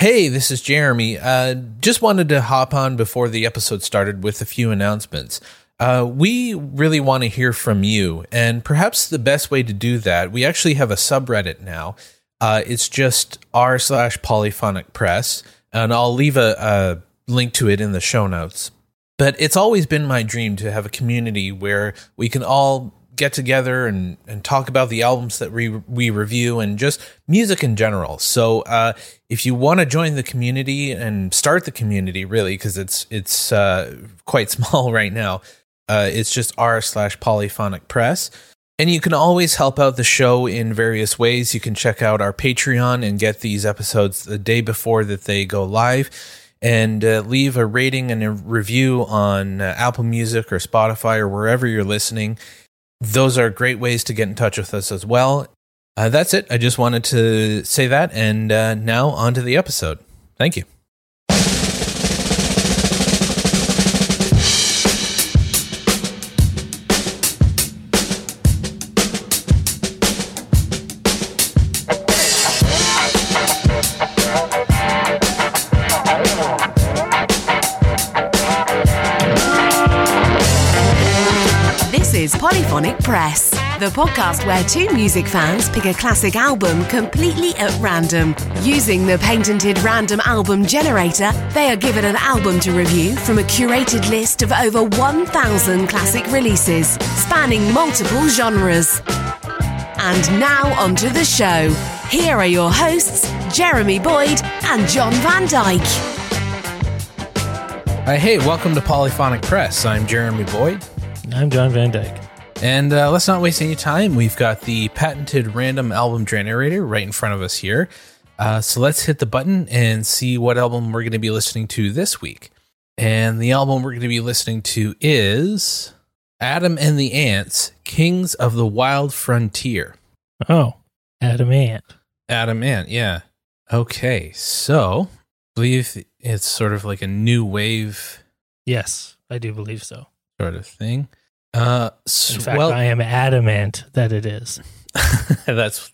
Hey, this is Jeremy. Just wanted to hop on before the episode started with a few announcements. We really want to hear from you, and perhaps the best way to do that, we actually have a subreddit now. It's just r/polyphonic press, and I'll leave a link to it in the show notes. But it's always been my dream to have a community where we can all get together and talk about the albums that we review and just music in general. So if you want to join the community and start the community, really, because it's quite small right now, it's just r/polyphonic press. And you can always help out the show in various ways. You can check out our Patreon and get these episodes the day before that they go live. And leave a rating and a review on Apple Music or Spotify or wherever you're listening. Those are great ways to get in touch with us as well. That's it. I just wanted to say that. And now on to the episode. Thank you. Polyphonic Press, the podcast where two music fans pick a classic album completely at random. Using the patented random album generator, they are given an album to review from a curated list of over 1,000 classic releases, spanning multiple genres. And now onto the show. Here are your hosts, Jeremy Boyd and John Van Dyke. Hey, welcome to Polyphonic Press. I'm Jeremy Boyd. I'm John Van Dyke. And let's not waste any time. We've got the patented random album generator right in front of us here. So let's hit the button and see what album we're going to be listening to this week. And the album we're going to be listening to is Adam and the Ants, Kings of the Wild Frontier. Oh, Adam Ant. Adam Ant, yeah. Okay, so I believe it's sort of like a new wave. Yes, I do believe so. Sort of thing. In fact, I am adamant that it is. that's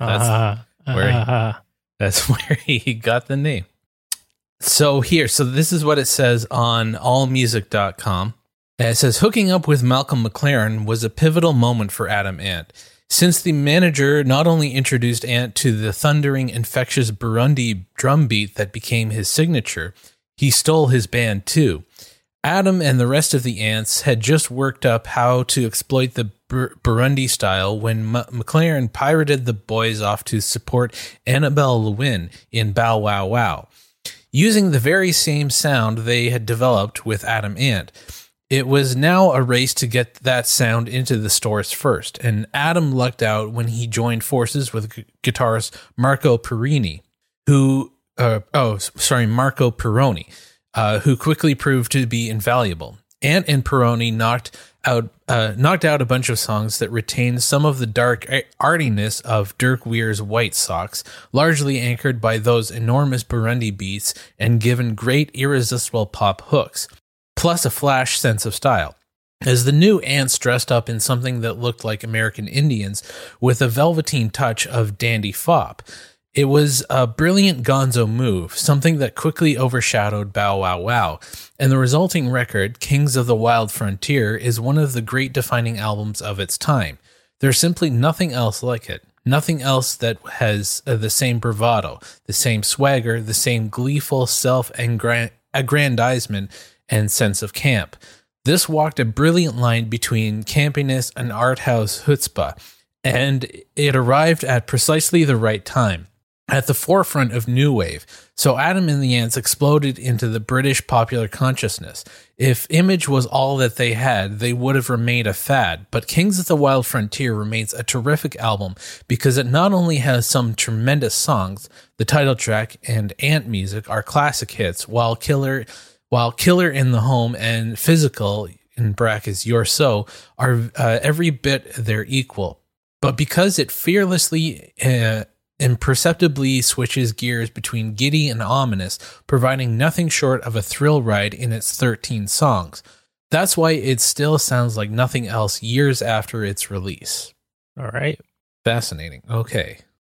where he got the name. So this is what it says on allmusic.com. It says, hooking up with Malcolm McLaren was a pivotal moment for Adam Ant. Since the manager not only introduced Ant to the thundering, infectious Burundi drum beat that became his signature, he stole his band too. Adam and the rest of the Ants had just worked up how to exploit the Burundi style when McLaren pirated the boys off to support Annabelle Lewin in Bow Wow Wow, using the very same sound they had developed with Adam Ant. It was now a race to get that sound into the stores first, and Adam lucked out when he joined forces with guitarist Marco Pironi, who quickly proved to be invaluable. Ant and Pironi knocked out a bunch of songs that retained some of the dark artiness of Dirk Weir's White Sox, largely anchored by those enormous Burundi beats and given great irresistible pop hooks, plus a flash sense of style. As the new Ants dressed up in something that looked like American Indians with a velveteen touch of dandy fop. It was a brilliant gonzo move, something that quickly overshadowed Bow Wow Wow, and the resulting record, Kings of the Wild Frontier, is one of the great defining albums of its time. There's simply nothing else like it, nothing else that has the same bravado, the same swagger, the same gleeful self-aggrandizement and sense of camp. This walked a brilliant line between campiness and art house chutzpah, and it arrived at precisely the right time, at the forefront of new wave. So Adam and the Ants exploded into the British popular consciousness. If Image was all that they had, they would have remained a fad, but Kings of the Wild Frontier remains a terrific album because it not only has some tremendous songs, the title track and Ant music are classic hits, while Killer in the Home and Physical, in brackets You're So, are every bit their equal. But because it fearlessly imperceptibly switches gears between giddy and ominous, providing nothing short of a thrill ride in its 13 songs. That's why it still sounds like nothing else years after its release. All right. Fascinating. Okay.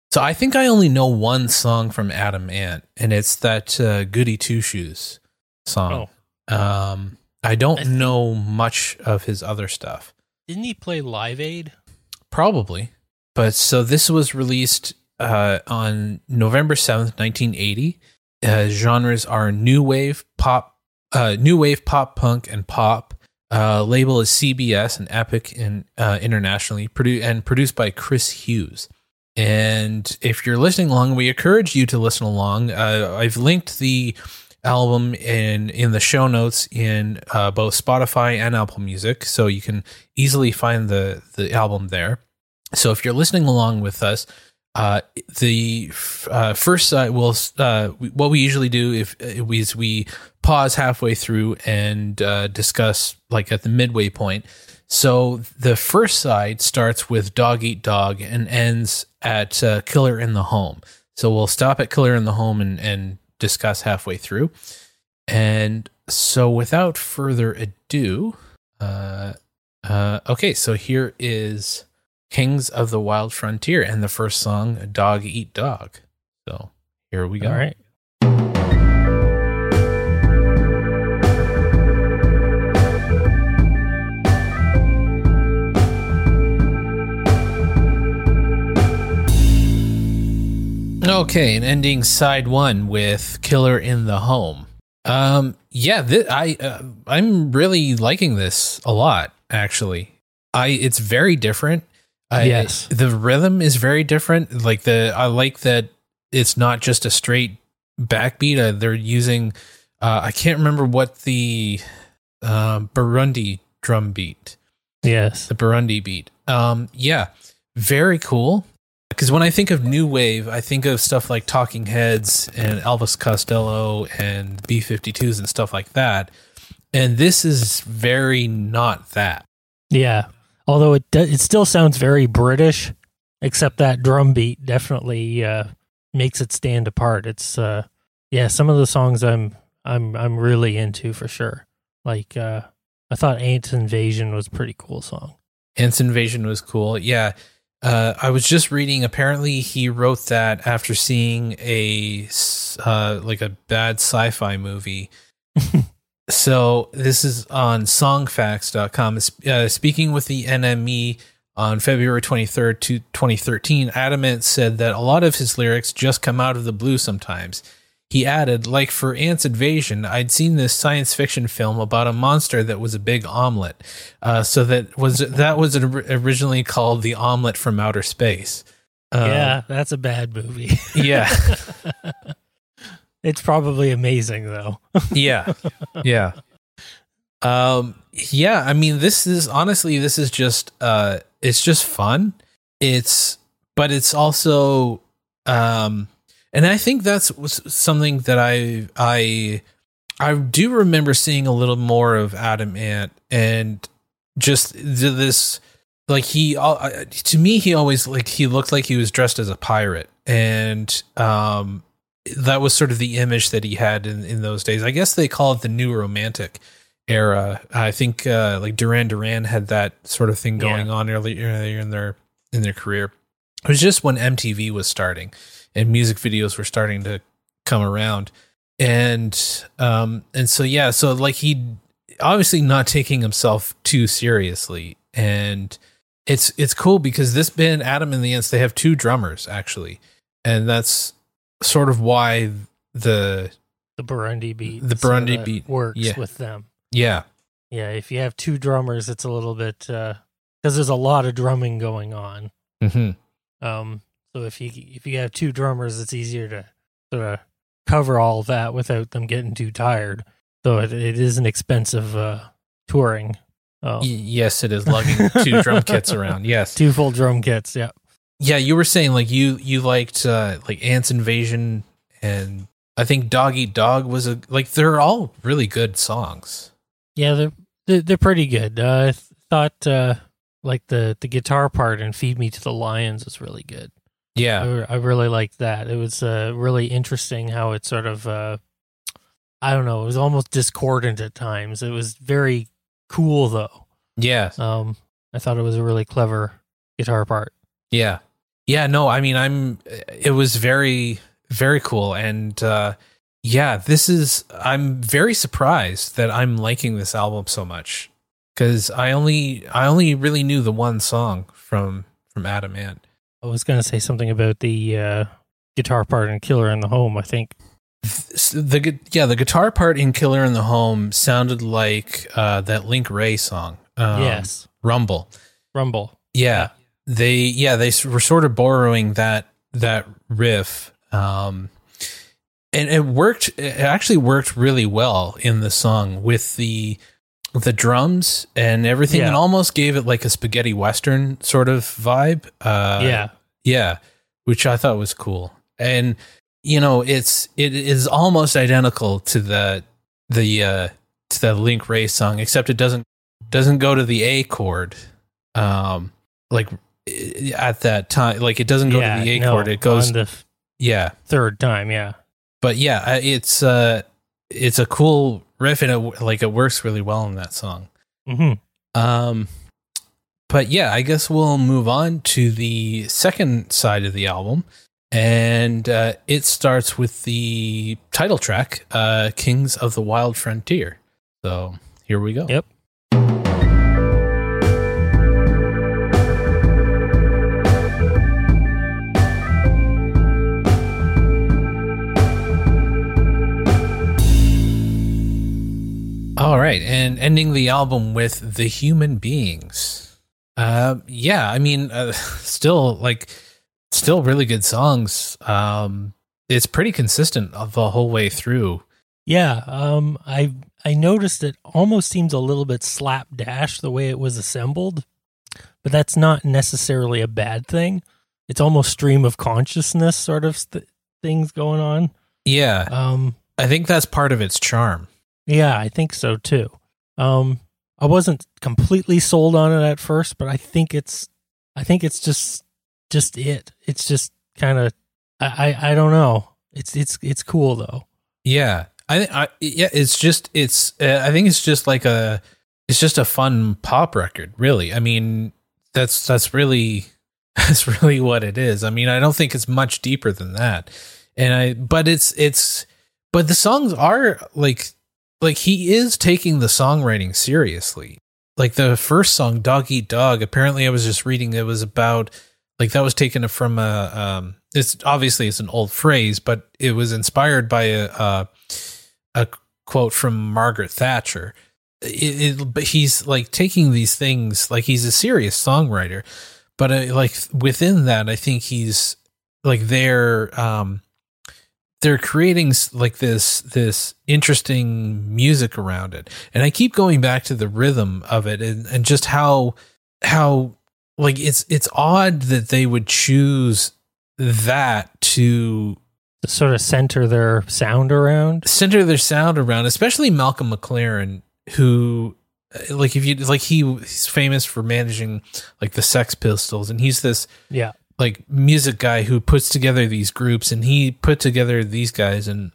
So I think I only know one song from Adam Ant, and it's that Goody Two Shoes song. I don't know much of his other stuff. Didn't he play Live Aid? Probably. But so this was released on November 7th, 1980. Genres are new wave, pop punk, and pop. Label is CBS and Epic internationally, produced by Chris Hughes. And if you're listening along, we encourage you to listen along. I've linked the album in the show notes in both Spotify and Apple Music, so you can easily find the album there. So if you're listening along with us, the first side what we usually do is we pause halfway through and discuss like at the midway point. So the first side starts with Dog Eat Dog and ends at Killer in the Home. So we'll stop at Killer in the Home and discuss halfway through. And so without further ado, okay, so here is Kings of the Wild Frontier and the first song, Dog Eat Dog. So here we go. All right. Okay, and ending side one with Killer in the Home. I'm really liking this a lot, actually. It's very different. Yes. The rhythm is very different. I like that it's not just a straight backbeat. They're using, I can't remember what the Burundi drum beat. Yes. The Burundi beat. Yeah, very cool. Because when I think of new wave, I think of stuff like Talking Heads and Elvis Costello and B-52s and stuff like that. And this is very not that. Yeah. Although it still sounds very British, except that drum beat definitely makes it stand apart. It's some of the songs I'm really into for sure. Like I thought Ants Invasion was a pretty cool song. Ants Invasion was cool. Yeah. I was just reading, apparently he wrote that after seeing a bad sci-fi movie. So this is on songfacts.com. Speaking with the NME on February 23rd, 2013, Adam Ant said that a lot of his lyrics just come out of the blue sometimes. He added, like for Ants Invasion, I'd seen this science fiction film about a monster that was a big omelet. So that was originally called The Omelet from Outer Space. Yeah, that's a bad movie. Yeah. It's probably amazing though. Yeah. Yeah. I mean, this is just it's just fun. But it's also and I think that's something that I do remember seeing a little more of Adam Ant, and just this, like to me, he always he looked like he was dressed as a pirate, and that was sort of the image that he had in those days. I guess they call it the New Romantic era. I think like Duran Duran had that sort of thing going on earlier in their career. It was just when MTV was starting and music videos were starting to come around. And so like he obviously not taking himself too seriously. And it's cool because this band, Adam and the Ants, they have two drummers actually. And that's sort of why the Burundi beat works with them. Yeah. Yeah. If you have two drummers, it's a little bit, because there's a lot of drumming going on. Mm-hmm. So if you have two drummers, it's easier to sort of cover all of that without them getting too tired. So it is an expensive touring. Yes, it is lugging two drum kits around. Yes, two full drum kits. Yeah. Yeah, you were saying like you liked like Ants Invasion, and I think Dog Eat Dog was they're all really good songs. Yeah, they're pretty good. I thought like the guitar part in Feed Me to the Lions was really good. Yeah, I really liked that. It was really interesting how it sort of I don't know, it was almost discordant at times. It was very cool though. Yeah. I thought it was a really clever guitar part. Yeah. Yeah, no, I mean, it was very, very cool. And yeah, I'm very surprised that I'm liking this album so much, because I only really knew the one song from Adam Ant. I was going to say something about the guitar part in Killer in the Home, I think. The guitar part in Killer in the Home sounded like that Link Ray song. Yes. Rumble. Yeah. They were sort of borrowing that riff. And it worked. It actually worked really well in the song with the drums and everything, and almost gave it like a spaghetti western sort of vibe. Yeah, which I thought was cool. And it is almost identical to the Link Ray song, except it doesn't go to the A chord. Like at that time, like it doesn't go to the A chord. It goes on the third time. Yeah. But yeah, it's a cool riff, and it works really well in that song. Mm-hmm. But yeah, I guess we'll move on to the second side of the album, and it starts with the title track, "Kings of the Wild Frontier." So here we go. Yep. All right, and ending the album with The Human Beings. Yeah, I mean, still really good songs. It's pretty consistent the whole way through. Yeah, I noticed it almost seems a little bit slapdash the way it was assembled, but that's not necessarily a bad thing. It's almost stream of consciousness sort of things going on. Yeah, I think that's part of its charm. Yeah, I think so too. I wasn't completely sold on it at first, but I think it's just it. It's just kind of I don't know. It's cool though. Yeah, I think it's just a fun pop record, really. I mean, that's really what it is. I mean, I don't think it's much deeper than that. But the songs are like he is taking the songwriting seriously. Like the first song, Dog Eat Dog, apparently I was just reading it was about, like, that was taken from it's an old phrase, but it was inspired by a quote from Margaret Thatcher. But he's like taking these things, like he's a serious songwriter, but like within that, I think he's like they're creating like this interesting music around it. And I keep going back to the rhythm of it and just how like it's odd that they would choose that to sort of center their sound around, especially Malcolm McLaren, who he's famous for managing like the Sex Pistols, and he's this like music guy who puts together these groups, and he put together these guys. And,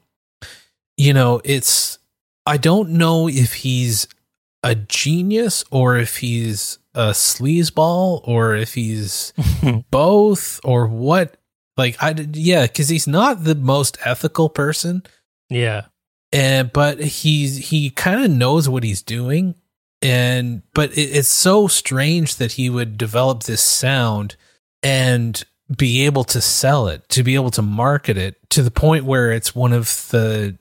I don't know if he's a genius or if he's a sleazeball or if he's both or what. Like, cause he's not the most ethical person. Yeah. But he kind of knows what he's doing. But it's so strange that he would develop this sound and be able to sell it, to be able to market it to the point where it's it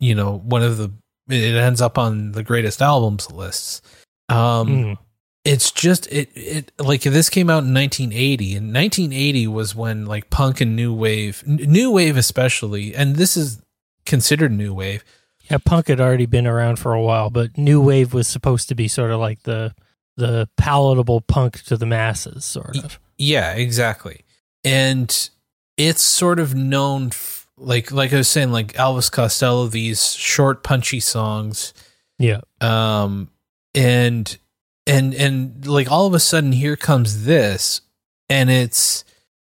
ends up on the greatest albums lists. It's just, it like this came out in 1980, and 1980 was when like punk and new wave especially, and this is considered new wave. Yeah, punk had already been around for a while, but new wave was supposed to be sort of like the palatable punk to the masses, sort of. Yeah, exactly. And it's sort of known, like I was saying, like Elvis Costello, these short, punchy songs. Yeah. And like all of a sudden, here comes this, and it's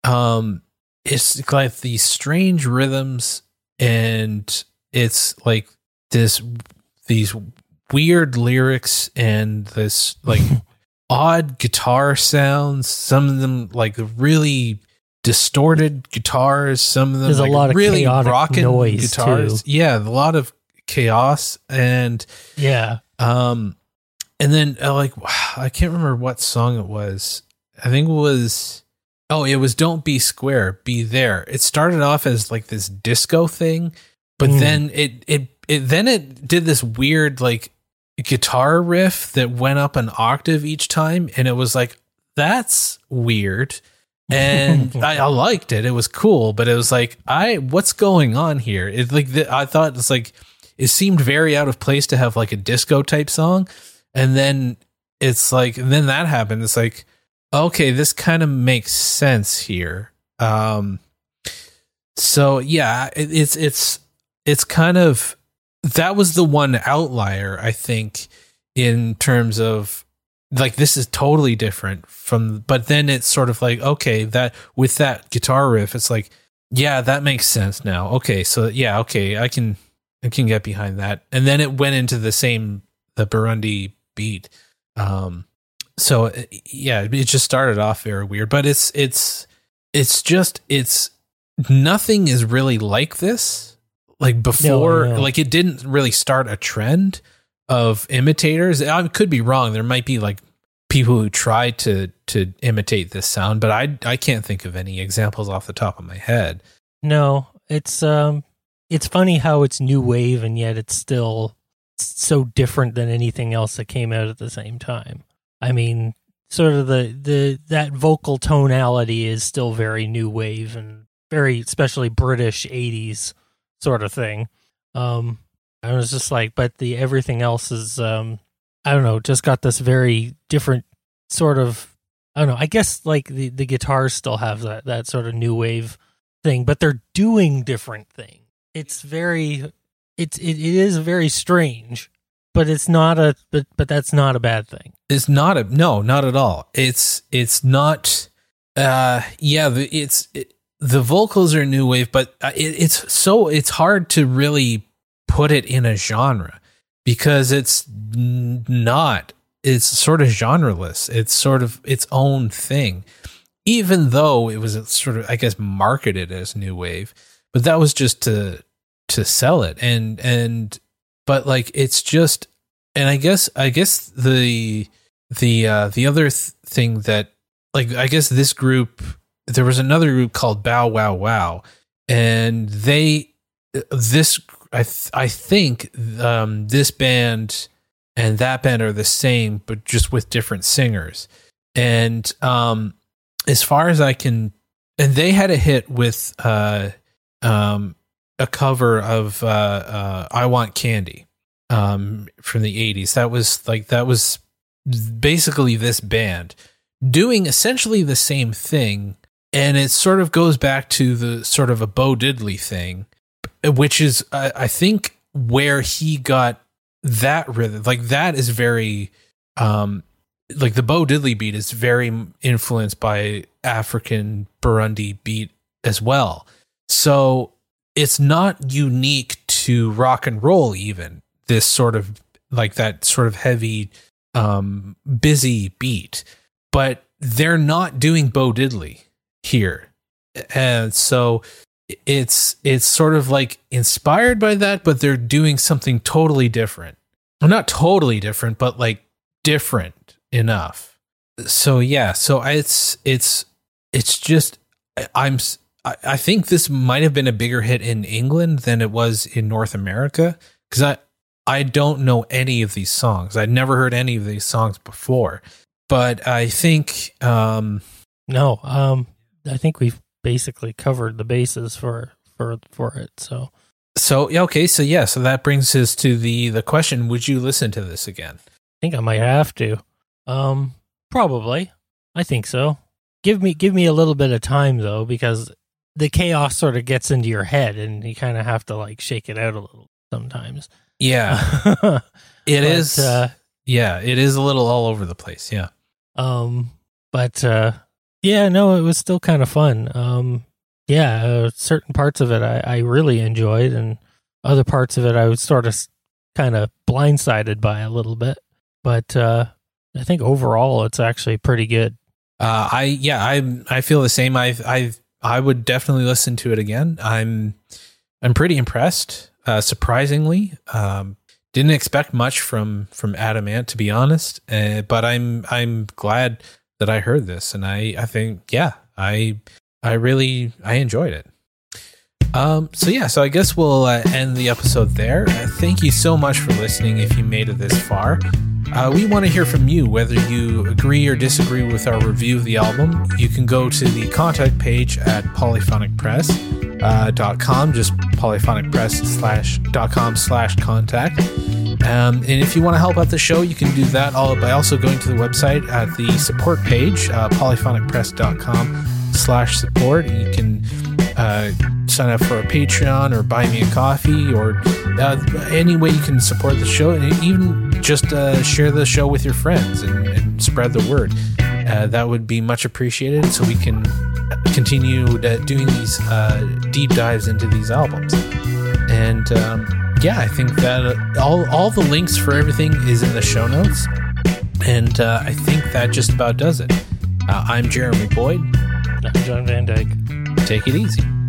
like these strange rhythms, and it's like these weird lyrics and this like odd guitar sounds, some of them like really distorted guitars. Some of them there's like a lot of really chaotic rocking noise guitars. too. Yeah, a lot of chaos and and then I can't remember what song it was. I think it was Don't Be Square, Be There. It started off as like this disco thing, but then it did this weird like guitar riff that went up an octave each time, and it was like, that's weird. And I liked it. It was cool, but it was like, what's going on here? It's like I thought it's like it seemed very out of place to have like a disco type song, and then it's like, and then that happened. It's like, okay, this kind of makes sense here. So yeah, it's kind of, that was the one outlier, I think, in terms of like, this is totally different from, but then it's sort of like, okay, that with that guitar riff, it's like, yeah, that makes sense now. Okay. So yeah, okay, I can get behind that. And then it went into the Burundi beat. So yeah, it just started off very weird, but it's nothing is really like this. Like before, No. like it didn't really start a trend of imitators. I could be wrong. There might be like people who try to imitate this sound, but I can't think of any examples off the top of my head. No, it's funny how it's new wave and yet it's still so different than anything else that came out at the same time. I mean, sort of that vocal tonality is still very new wave and very, especially British 80s sort of thing. I was just like, but everything else is, I don't know, just got this very different sort of, I don't know, I guess like the guitars still have that sort of new wave thing, but they're doing different things. It is very strange, but it's not but that's not a bad thing. It's not no, not at all. It's not, the vocals are new wave, but it's hard to really put it in a genre because it's sort of genreless. It's sort of its own thing, even though it was sort of, I guess, marketed as new wave, but that was just to sell it. But like, it's just, and I guess the other thing that, like, I guess this group, there was another group called Bow Wow Wow, and I think this band and that band are the same, but just with different singers. And as far as I can, and they had a hit with a cover of I Want Candy from the 80s. That was basically this band doing essentially the same thing. And it sort of goes back to the sort of a Bo Diddley thing, which is, I think, where he got that rhythm. Like, that is very, like the Bo Diddley beat is very influenced by African Burundi beat as well. So it's not unique to rock and roll, even this sort of, like that sort of heavy, busy beat, but they're not doing Bo Diddley here. And so it's sort of like inspired by that, but they're doing something totally different. Well, not totally different, but like different enough. So yeah, so it's just, I think this might have been a bigger hit in England than it was in North America, because I don't know any of these songs. I'd never heard any of these songs before, but I think I think we've basically covered the bases for it. So okay, so that brings us to the question: would you listen to this again? I think I might have to. Probably. I think so. Give me a little bit of time though, because the chaos sort of gets into your head, and you kind of have to like shake it out a little sometimes. Yeah, it is a little all over the place. Yeah. Yeah, no, it was still kind of fun. Certain parts of it I really enjoyed, and other parts of it I was sort of kind of blindsided by a little bit. But I think overall it's actually pretty good. I feel the same. I I would definitely listen to it again. I'm pretty impressed. Surprisingly, didn't expect much from Adam Ant, to be honest. But I'm glad that I heard this, and I think I enjoyed it. So I guess we'll end the episode there. Thank you so much for listening. If you made it this far, we want to hear from you, whether you agree or disagree with our review of the album. You can go to the contact page at polyphonicpress.com, just polyphonicpress.com/contact. And if you want to help out the show, you can do that by also going to the website at the support page, polyphonicpress.com/support. You can sign up for a Patreon or buy me a coffee, or any way you can support the show, and even just share the show with your friends and spread the word. That would be much appreciated, so we can continue doing these deep dives into these albums. And I think that all the links for everything is in the show notes, and I think that just about does it. I'm Jeremy Boyd. I'm John Van Dyke. Take it easy.